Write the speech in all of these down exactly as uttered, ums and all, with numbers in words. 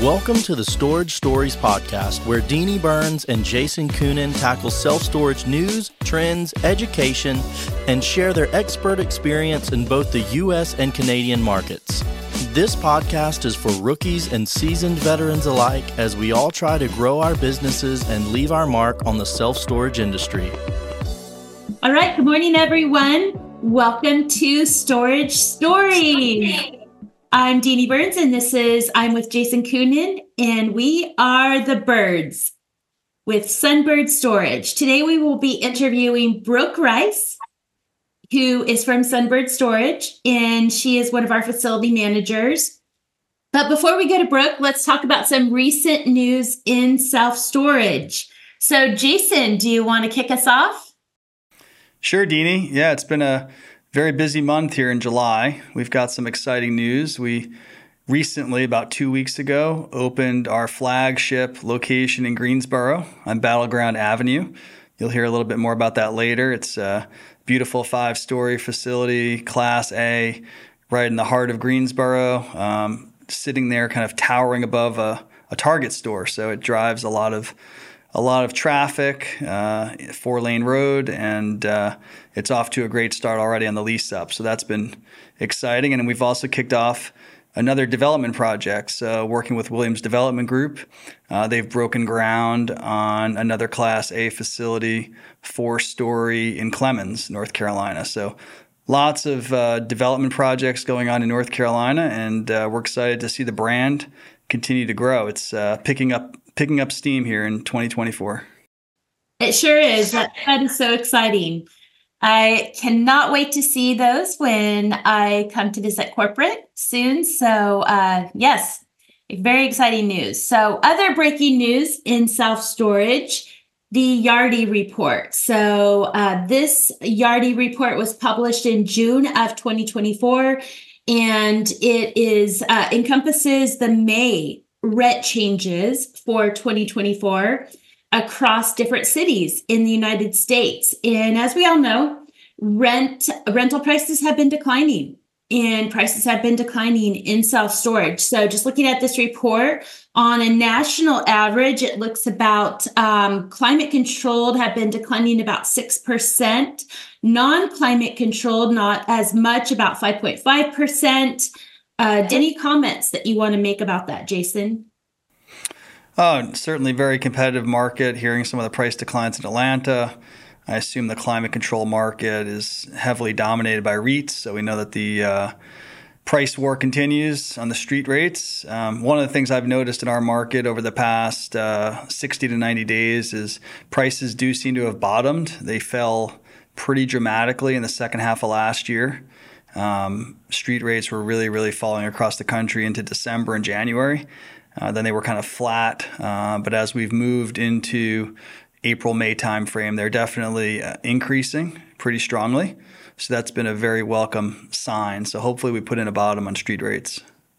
Welcome to the Storage Stories podcast, where Deanie Burns and Jason Coonan tackle self-storage news, trends, education, and share their expert experience in both the U S and Canadian markets. This podcast is for rookies and seasoned veterans alike, as we all try to grow our businesses and leave our mark on the self-storage industry. All right, good morning, everyone. Welcome to Storage Stories. I'm Deanie Burns, and this is, I'm with Jason Coonan, and we are the Birds with Sunbird Storage. Today, we will be interviewing Brooke Rice, who is from Sunbird Storage, and she is one of our facility managers. But before we go to Brooke, let's talk about some recent news in self-storage. So, Jason, do you want to kick us off? Sure, Deanie. Yeah, it's been a very busy month here in July. We've got some exciting news. We recently, about two weeks ago, opened our flagship location in Greensboro on Battleground Avenue. You'll hear a little bit more about that later. It's a beautiful five-story facility, Class A, right in the heart of Greensboro, um, sitting there kind of towering above a, a Target store. So it drives a lot of a lot of traffic, uh, four-lane road, and uh, it's off to a great start already on the lease up. So that's been exciting. And we've also kicked off another development project, so working with Williams Development Group. Uh, they've broken ground on another Class A facility, four-story in Clemmons, North Carolina. So lots of uh, development projects going on in North Carolina, and uh, we're excited to see the brand continue to grow. It's uh, picking up picking up steam here in twenty twenty-four. It sure is. That, that is so exciting. I cannot wait to see those when I come to visit corporate soon. So uh, yes, very exciting news. So other breaking news in self-storage, the Yardi report. So uh, this Yardi report was published in June of twenty twenty-four, and it is uh, encompasses the May rent changes for twenty twenty-four across different cities in the United States. And as we all know, rent rental prices have been declining, and prices have been declining in self-storage. So just looking at this report, on a national average, it looks about um, climate controlled have been declining about six percent, non-climate controlled not as much, about five point five percent. Uh, any comments that you want to make about that, Jason? Oh, certainly very competitive market. Hearing some of the price declines in Atlanta. I assume the climate control market is heavily dominated by REITs, so we know that the uh, price war continues on the street rates. Um, one of the things I've noticed in our market over the past uh, sixty to ninety days is prices do seem to have bottomed. They fell pretty dramatically in the second half of last year. Um, street rates were really, really falling across the country into December and January. Uh, then they were kind of flat. Uh, but as we've moved into April, May timeframe, they're definitely uh, increasing pretty strongly. So that's been a very welcome sign. So hopefully we put in a bottom on street rates.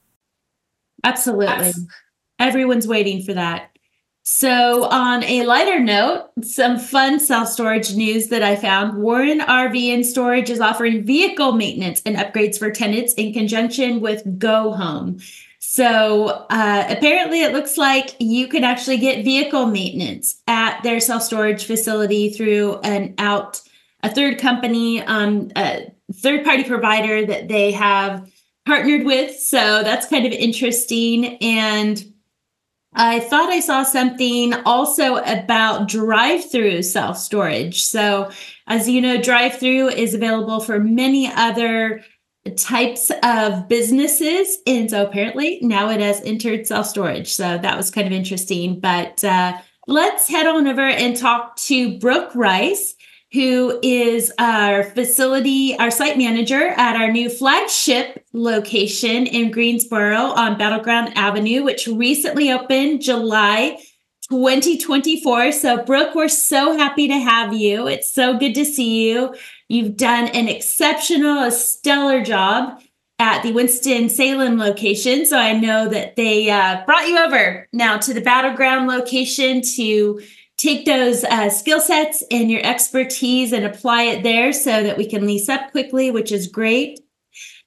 Absolutely. Everyone's waiting for that. So on a lighter note, some fun self-storage news that I found. Warren R V and Storage is offering vehicle maintenance and upgrades for tenants in conjunction with Go Home. So uh, apparently it looks like you can actually get vehicle maintenance at their self-storage facility through an out, a third company, um, a third-party provider that they have partnered with. So that's kind of interesting. And I thought I saw something also about drive-through self-storage. So as you know, drive-through is available for many other types of businesses. And so apparently now it has entered self-storage. So that was kind of interesting. But uh, let's head on over and talk to Brooke Rice, who is our facility, our site manager at our new flagship location in Greensboro on Battleground Avenue, which recently opened July twenty twenty-four. So Brooke, we're so happy to have you. It's so good to see you. You've done an exceptional, a stellar job at the Winston-Salem location. So I know that they uh, brought you over now to the Battleground location to take those uh, skill sets and your expertise and apply it there so that we can lease up quickly, which is great.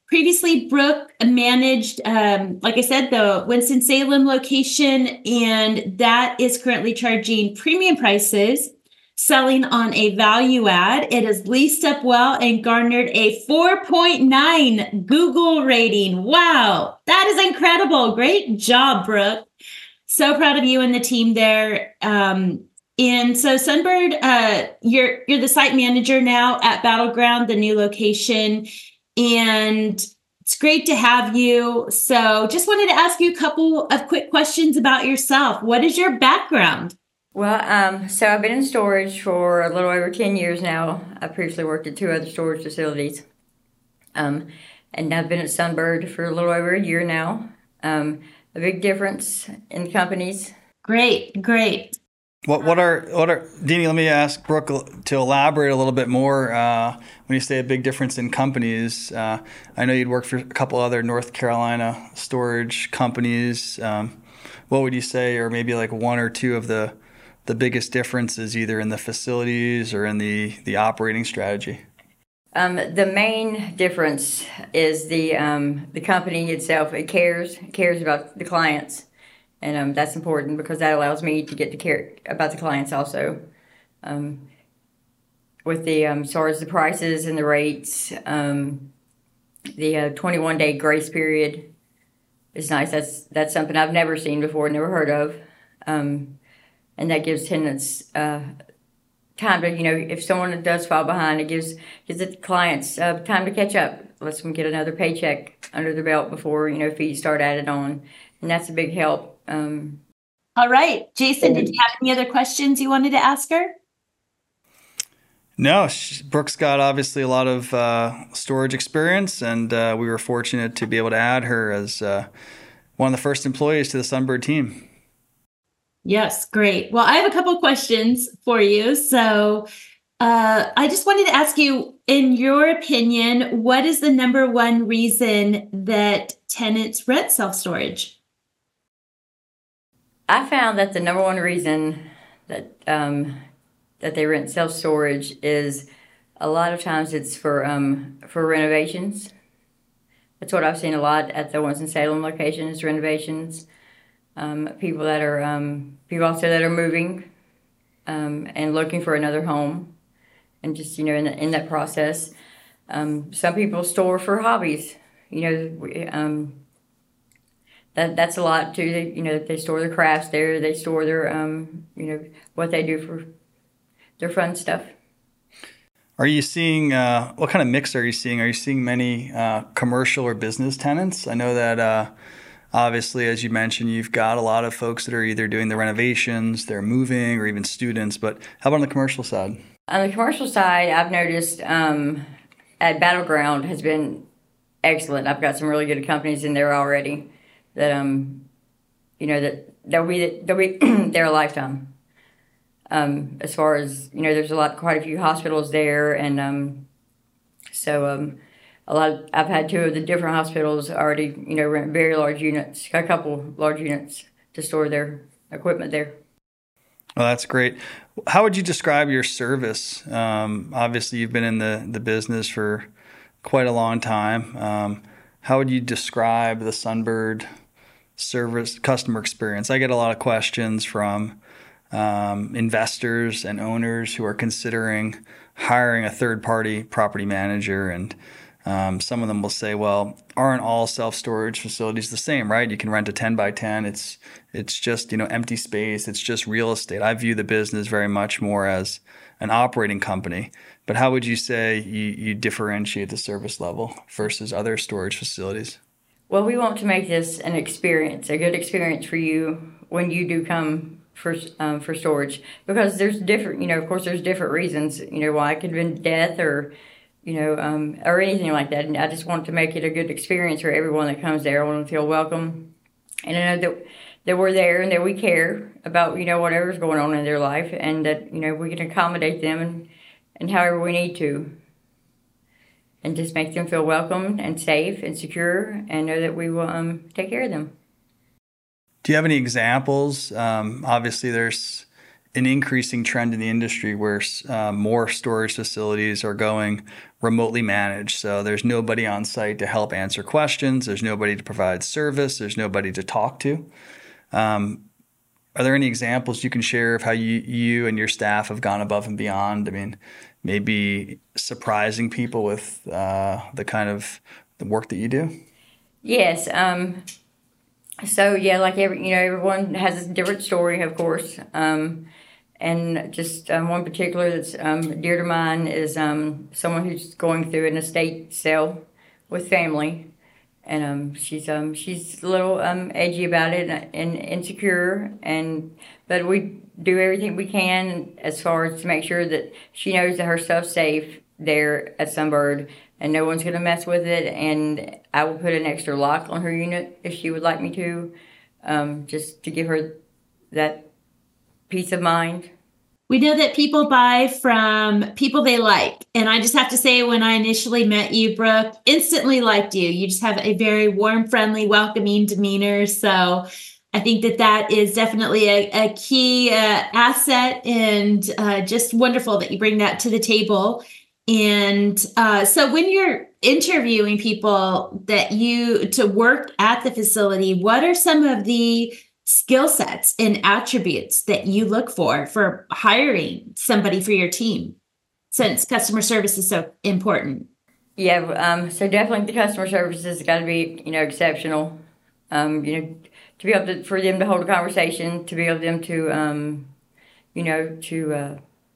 previously, Brooke managed, um, like I said, the Winston-Salem location, and that is currently charging premium prices, selling on a value add. It has leased up well and garnered a four point nine Google rating. Wow, that is incredible. Great job, Brooke. So proud of you and the team there. Um, and so Sunbird, uh, you're you're the site manager now at Battleground, the new location, and it's great to have you. So just wanted to ask you a couple of quick questions about yourself. What is your background? Well, um, so I've been in storage for a little over ten years now. I previously worked at two other storage facilities. Um, and I've been at Sunbird for a little over a year now. Um, a big difference in companies. Great, great. What what are what are Deanie? Let me ask Brooke to elaborate a little bit more. Uh, when you say a big difference in companies, uh, I know you'd worked for a couple other North Carolina storage companies. Um, what would you say, or maybe like one or two of the the biggest differences, either in the facilities or in the the operating strategy? Um, the main difference is the um, the company itself. It cares it cares about the clients, and um, that's important because that allows me to get to care about the clients also. Um, with the um, as far as the prices and the rates, um, the uh, twenty-one day grace period is nice. That's that's something I've never seen before, never heard of, um, and that gives tenants Uh, time to, you know, if someone does fall behind, it gives gives the clients uh, time to catch up. Lets them get another paycheck under their belt before, you know, fees start added on. And that's a big help. Um, All right. Jason, did you have any other questions you wanted to ask her? No, Brooke's got obviously a lot of uh, storage experience, and uh, we were fortunate to be able to add her as uh, one of the first employees to the Sunbird team. Yes, great. Well, I have a couple of questions for you. So uh, I just wanted to ask you, in your opinion, what is the number one reason that tenants rent self-storage? I found that the number one reason that um, that they rent self-storage is a lot of times it's for um, for renovations. That's what I've seen a lot at the Winston-Salem location is renovations. Um, people that are um, people also that are moving um, and looking for another home, and just you know in, the, in that process, um, some people store for hobbies. You know, um, that that's a lot too. They, you know, they store their crafts there. They store their um, you know what they do for their fun stuff. Are you seeing uh, what kind of mix are you seeing? Are you seeing many uh, commercial or business tenants? I know that. Uh, Obviously, as you mentioned, you've got a lot of folks that are either doing the renovations, they're moving, or even students. But how about on the commercial side? On the commercial side, I've noticed um, at Battleground has been excellent. I've got some really good companies in there already that um, you know that they'll be they'll be there a lifetime. Um, as far as you know, there's a lot, quite a few hospitals there, and um, so. Um, A lot. Of, I've had two of the different hospitals already, you know, rent very large units, a couple large units to store their equipment there. Well, that's great. How would you describe your service? Um, obviously, you've been in the, the business for quite a long time. Um, how would you describe the Sunbird service customer experience? I get a lot of questions from um, investors and owners who are considering hiring a third-party property manager, and Um, some of them will say, well, aren't all self-storage facilities the same, right? You can rent a ten by ten. It's it's just, you know, empty space. It's just real estate. I view the business very much more as an operating company. But how would you say you, you differentiate the service level versus other storage facilities? Well, we want to make this an experience, a good experience for you when you do come for um, for storage. Because there's different, you know, of course, there's different reasons, you know, why it could have been death or you know, um, or anything like that. And I just want to make it a good experience for everyone that comes there. I want them to feel welcome. And I know that, that we're there and that we care about, you know, whatever's going on in their life, and that, you know, we can accommodate them and, and however we need to. And just make them feel welcome and safe and secure, and know that we will um, take care of them. Do you have any examples? Um, obviously, there's an increasing trend in the industry where uh, more storage facilities are going remotely managed. So there's nobody on site to help answer questions. There's nobody to provide service. There's nobody to talk to. Um, are there any examples you can share of how you, you and your staff have gone above and beyond? I mean, maybe surprising people with uh, the kind of the work that you do? Yes. Um, so yeah, like every you know, everyone has a different story, of course. Um, and just um, one particular that's um, dear to mine is um, someone who's going through an estate sale with family, and um, she's um, she's a little um, edgy about it and, and insecure, and but we do everything we can as far as to make sure that she knows that her stuff's safe there at Sunbird, and no one's going to mess with it. And I will put an extra lock on her unit if she would like me to, um, just to give her that peace of mind. We know that people buy from people they like. And I just have to say, when I initially met you, Brooke, instantly liked you. You just have a very warm, friendly, welcoming demeanor. So I think that that is definitely a, a key uh, asset, and uh, just wonderful that you bring that to the table. And uh, so when you're interviewing people that you to work at the facility, what are some of the skill sets and attributes that you look for for hiring somebody for your team, since customer service is so important? Yeah, um, so definitely the customer service has got to be, you know, exceptional. Um, you know, to be able to, for them to hold a conversation, to be able them to, um, you know, to uh,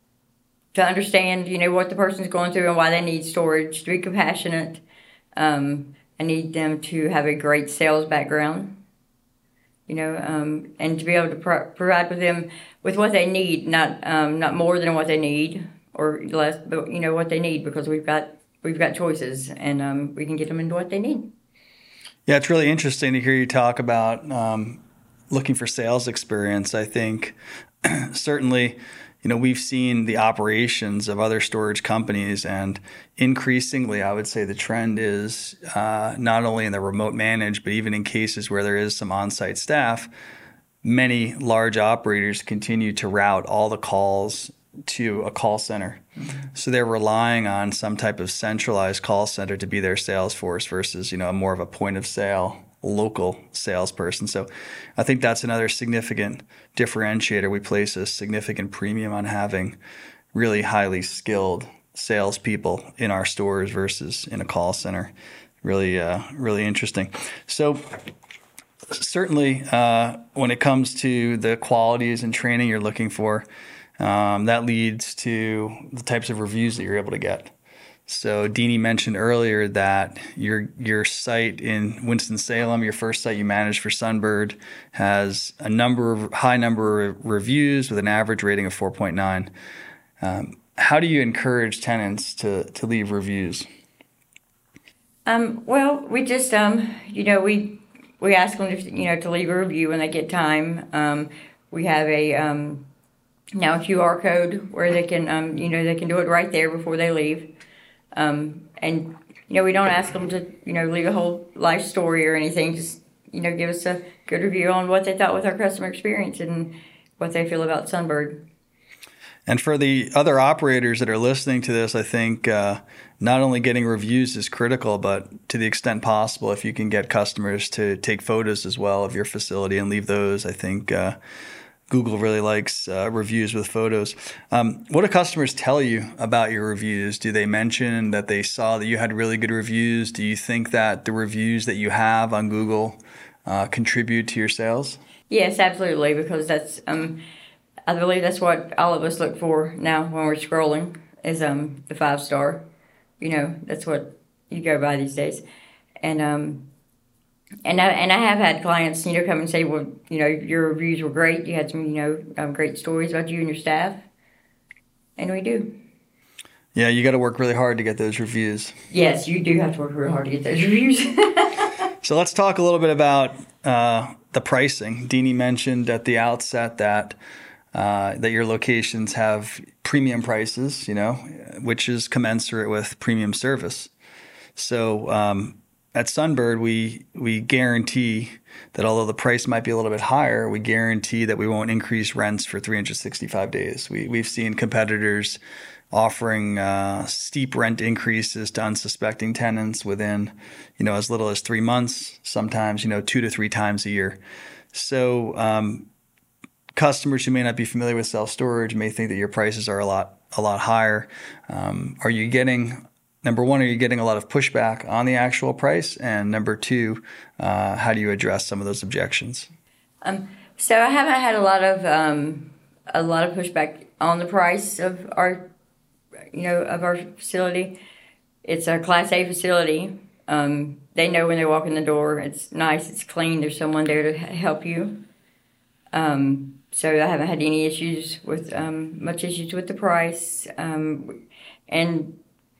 to understand, you know, what the person's going through and why they need storage, to be compassionate. Um, I need them to have a great sales background. You know, um, and to be able to pro- provide with them with what they need, not um, not more than what they need or less, but you know what they need, because we've got we've got choices, and um, we can get them into what they need. Yeah, it's really interesting to hear you talk about um, looking for sales experience. I think certainly, you know, we've seen the operations of other storage companies, and increasingly, I would say the trend is uh, not only in the remote managed, but even in cases where there is some on-site staff, many large operators continue to route all the calls to a call center. Mm-hmm. So they're relying on some type of centralized call center to be their sales force versus, you know, more of a point of sale local salesperson. So I think that's another significant differentiator. We place a significant premium on having really highly skilled salespeople in our stores versus in a call center. Really, uh, really interesting. So certainly uh, when it comes to the qualities and training you're looking for, um, that leads to the types of reviews that you're able to get. So Deanie mentioned earlier that your your site in Winston-Salem, your first site you managed for Sunbird, has a number of high number of reviews with an average rating of four point nine. Um, how do you encourage tenants to, to leave reviews? Um, well, we just um, you know we we ask them to, you know to leave a review when they get time. Um, we have a um, now a Q R code where they can um, you know they can do it right there before they leave. Um, and, you know, we don't ask them to, you know, leave a whole life story or anything. Just, you know, give us a good review on what they thought with our customer experience and what they feel about Sunbird. And for the other operators that are listening to this, I think uh, not only getting reviews is critical, but to the extent possible, if you can get customers to take photos as well of your facility and leave those, I think uh, Google really likes uh, reviews with photos. Um, what do customers tell you about your reviews? Do they mention that they saw that you had really good reviews? Do you think that the reviews that you have on Google uh, contribute to your sales? Yes, absolutely, because that's um, I believe that's what all of us look for now when we're scrolling is um, the five star. You know, that's what you go by these days, and um, And I, and I have had clients, you know, come and say, well, you know, your reviews were great. You had some, you know, um, great stories about you and your staff. And we do. Yeah, you got to work really hard to get those reviews. Yes, you do have to work really hard to get those reviews. So let's talk a little bit about uh, the pricing. Deanie mentioned at the outset that uh, that your locations have premium prices, you know, which is commensurate with premium service. So, um, at Sunbird, we we guarantee that although the price might be a little bit higher, we guarantee that we won't increase rents for three hundred sixty-five days. We we've seen competitors offering uh, steep rent increases to unsuspecting tenants within, you know, as little as three months. Sometimes, you know, two to three times a year. So um, customers who may not be familiar with self-storage may think that your prices are a lot a lot higher. Um, are you getting Number one, are you getting a lot of pushback on the actual price? And number two, uh, how do you address some of those objections? Um, so I haven't had a lot of um, a lot of pushback on the price of our, you know, of our facility. It's a Class A facility. Um, they know when they walk in the door. It's nice. It's clean. There's someone there to help you. Um, so I haven't had any issues with um, much issues with the price, um, and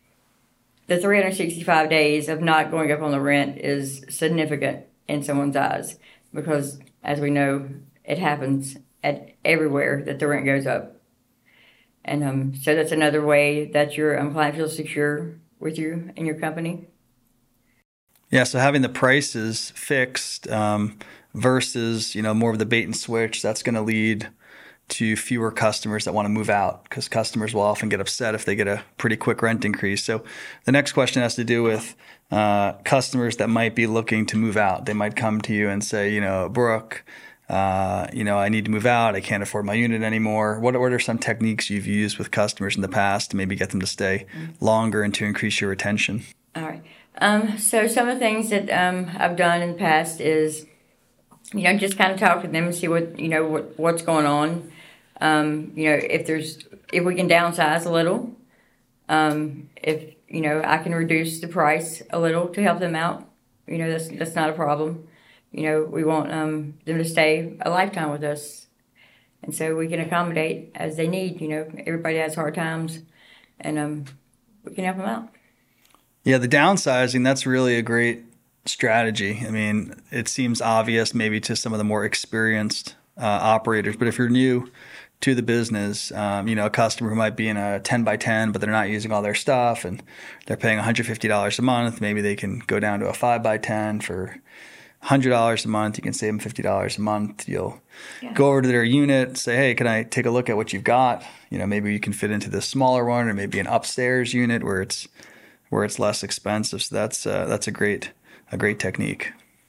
the three hundred sixty-five days of not going up on the rent is significant in someone's eyes because, as we know, it happens at everywhere that the rent goes up. And um, so that's another way that your um, client feels secure with you and your company. Yeah, so having the prices fixed um, versus, you know, more of the bait and switch, that's going to lead to fewer customers that want to move out because customers will often get upset if they get a pretty quick rent increase. So the next question has to do with uh, customers that might be looking to move out. They might come to you and say, you know, Brooke, uh, you know, I need to move out. I can't afford my unit anymore. What, what are some techniques you've used with customers in the past to maybe get them to stay longer and to increase your retention? All right. Um, so some of the things that um, I've done in the past is, you know, just kind of talk to them and see what, you know, what, what's going on. Um, you know, if there's, if we can downsize a little, um, if, you know, I can reduce the price a little to help them out, you know, that's, that's not a problem. You know, we want um, them to stay a lifetime with us. And so we can accommodate as they need, you know, everybody has hard times and um, we can help them out. Yeah, the downsizing, that's really a great strategy. I mean, it seems obvious maybe to some of the more experienced uh, operators, but if you're new to the business, um, you know, a customer who might be in a ten by ten, but they're not using all their stuff and they're paying one hundred fifty dollars a month, maybe they can go down to a five by ten for one hundred dollars a month. You can save them fifty dollars a month. You'll yeah. go over to their unit, say, hey, can I take a look at what you've got? You know, maybe you can fit into this smaller one or maybe an upstairs unit where it's where it's less expensive. So that's uh, that's a great a great technique.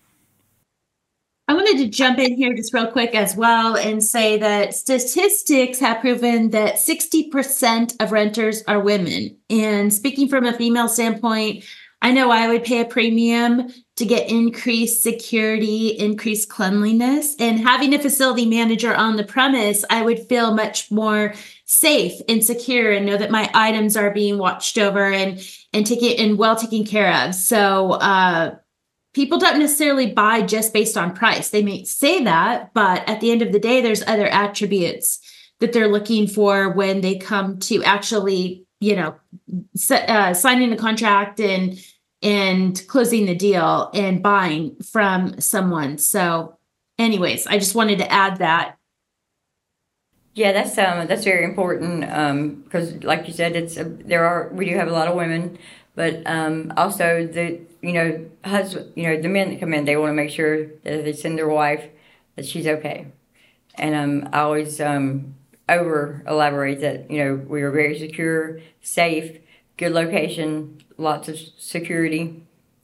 I wanted to jump in here just real quick as well and say that statistics have proven that sixty percent of renters are women. And speaking from a female standpoint, I know I would pay a premium to get increased security, increased cleanliness, and having a facility manager on the premise, I would feel much more safe and secure and know that my items are being watched over and and taken and well taken care of. So uh people don't necessarily buy just based on price. They may say that, but at the end of the day, there's other attributes that they're looking for when they come to actually, you know, uh, signing a contract and and closing the deal and buying from someone. So anyways, I just wanted to add that. Yeah, that's um that's very important because, um, like you said, it's a, there are we do have a lot of women, but um, also the you know husband you know the men that come in, they want to make sure that if they send their wife that she's okay, and um, I always um, over elaborate that you know we are very secure, safe, good location, lots of security.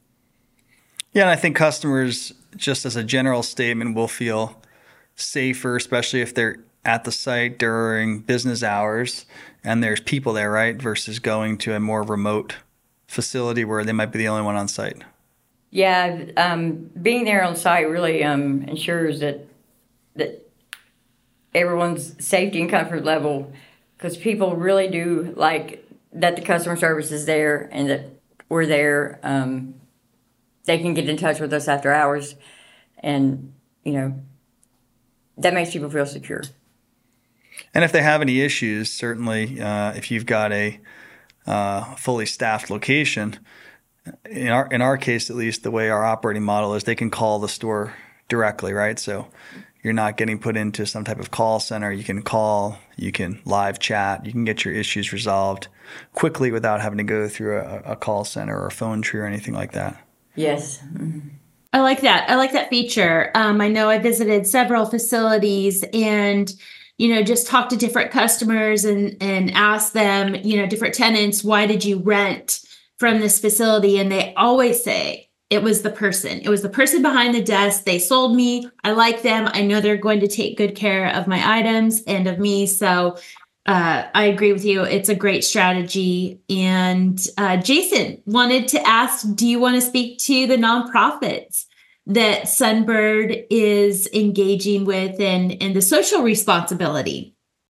Yeah, and I think customers, just as a general statement, will feel safer, especially if they're at the site during business hours and there's people there, right? Versus going to a more remote facility where they might be the only one on site. Yeah, um, being there on site really um, ensures that that everyone's safety and comfort level, because people really do like that the customer service is there and that we're there. Um, they can get in touch with us after hours, and you know that makes people feel secure. And if they have any issues, certainly uh, if you've got a uh, fully staffed location, in our in our case at least, the way our operating model is, they can call the store directly, right? So you're not getting put into some type of call center. You can call, you can live chat, you can get your issues resolved quickly without having to go through a, a call center or a phone tree or anything like that. Yes. Mm-hmm. I like that. I like that feature. Um, I know I visited several facilities and, you know, just talked to different customers and, and asked them, you know, different tenants, why did you rent from this facility? And they always say it was the person. It was the person behind the desk. They sold me. I like them. I know they're going to take good care of my items and of me. So uh, I agree with you. It's a great strategy. And uh, Jason wanted to ask, do you want to speak to the nonprofits that Sunbird is engaging with and, and the social responsibility?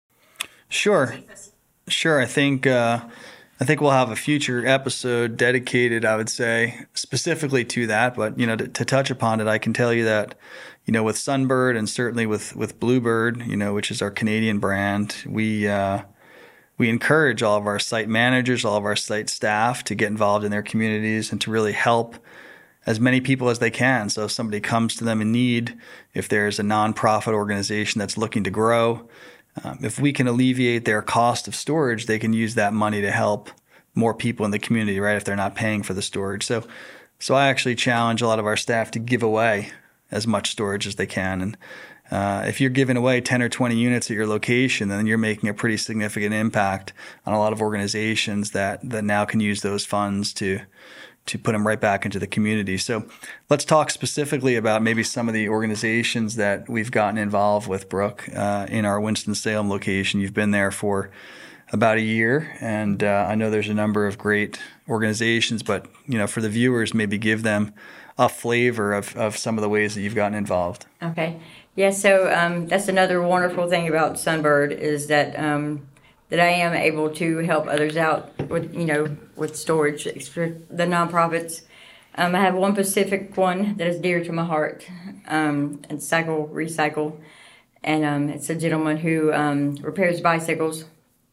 Sure. Sure. I think uh, I think we'll have a future episode dedicated, I would say, specifically to that. But, you know, to, to touch upon it, I can tell you that, you know, with Sunbird and certainly with, with Bluebird, you know, which is our Canadian brand, we uh, we encourage all of our site managers, all of our site staff to get involved in their communities and to really help as many people as they can. So if somebody comes to them in need, if there's a nonprofit organization that's looking to grow, um, if we can alleviate their cost of storage, they can use that money to help more people in the community, right, if they're not paying for the storage. So so I actually challenge a lot of our staff to give away as much storage as they can. And uh, if you're giving away ten or twenty units at your location, then you're making a pretty significant impact on a lot of organizations that, that now can use those funds to to put them right back into the community. So let's talk specifically about maybe some of the organizations that we've gotten involved with, Brooke, uh, in our Winston-Salem location. You've been there for about a year, and uh, I know there's a number of great organizations, but you know, for the viewers, maybe give them a flavor of, of some of the ways that you've gotten involved. Okay. Yeah, so um, that's another wonderful thing about Sunbird is that um, that I am able to help others out with, you know, with storage, the nonprofits. Um, I have one specific one that is dear to my heart, um, and Cycle Recycle. And um, it's a gentleman who um, repairs bicycles,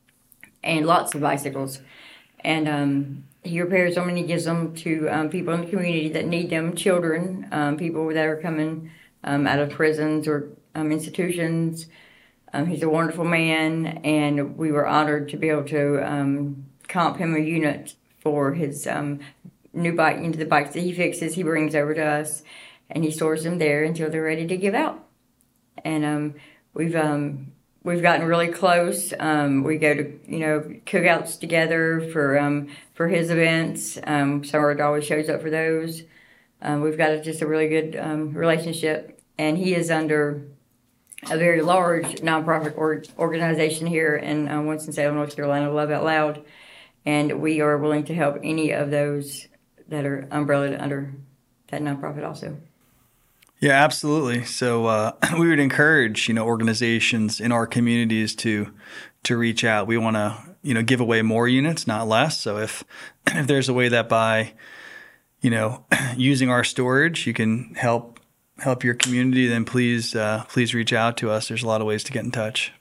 and lots of bicycles. And um, he repairs them and he gives them to um, people in the community that need them, children, um, people that are coming um, out of prisons or um, institutions. Um, he's a wonderful man, and we were honored to be able to um, comp him a unit for his um, new bike, into the bikes that he fixes. He brings over to us, and he stores them there until they're ready to give out. And um, we've um, we've gotten really close. Um, we go to you know cookouts together for um, for his events. Um, Sunbird always shows up for those. Um, we've got a, just a really good um, relationship, and he is under a very large nonprofit or, organization here in uh, Winston-Salem, North Carolina, Love Out Loud, and we are willing to help any of those that are umbrellaed under that nonprofit also. Yeah, absolutely. So uh, we would encourage, you know, organizations in our communities to to reach out. We want to, you know, give away more units, not less. So if if there's a way that by, you know, using our storage, you can help help your community, then please uh, please reach out to us. There's a lot of ways to get in touch.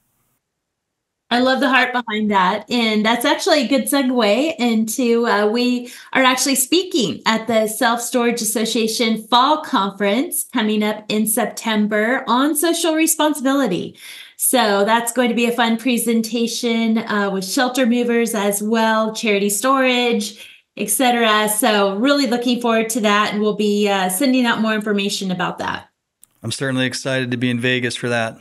I love the heart behind that. And that's actually a good segue into, uh, we are actually speaking at the Self-Storage Association Fall Conference coming up in September on social responsibility. So that's going to be a fun presentation uh, with shelter movers as well, charity storage, et cetera. So really looking forward to that. And we'll be uh, sending out more information about that. I'm certainly excited to be in Vegas for that.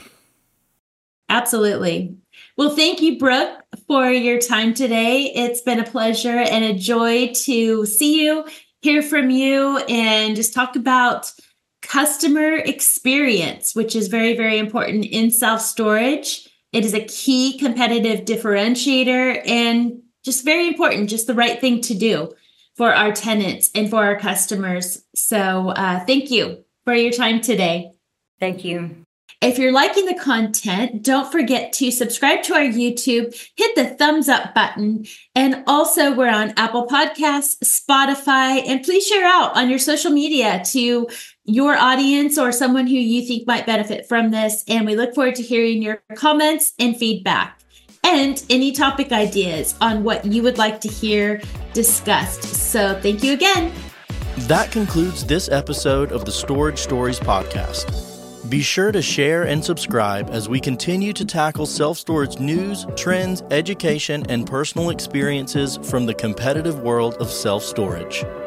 Absolutely. Well, thank you, Brooke, for your time today. It's been a pleasure and a joy to see you, hear from you, and just talk about customer experience, which is very, very important in self-storage. It is a key competitive differentiator and just very important, just the right thing to do for our tenants and for our customers. So uh, thank you for your time today. Thank you. If you're liking the content, don't forget to subscribe to our YouTube, hit the thumbs up button, and also we're on Apple Podcasts, Spotify, and please share out on your social media to your audience or someone who you think might benefit from this. And we look forward to hearing your comments and feedback and any topic ideas on what you would like to hear discussed. So thank you again. That concludes this episode of the Storage Stories podcast. Be sure to share and subscribe as we continue to tackle self-storage news, trends, education, and personal experiences from the competitive world of self-storage.